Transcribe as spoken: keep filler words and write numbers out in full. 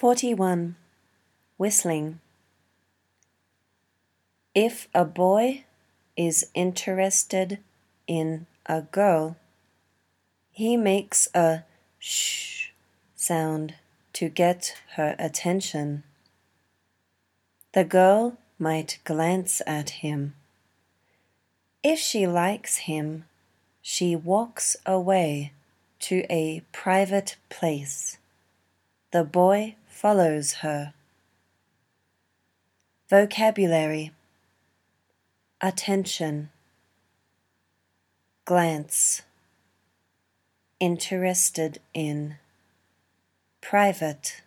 forty-one. Whistling. If a boy is interested in a girl, he makes a shh sound to get her attention. The girl might glance at him. If she likes him, she walks away to a private place. The boy follows her. Vocabulary: attention, glance, interested in, private.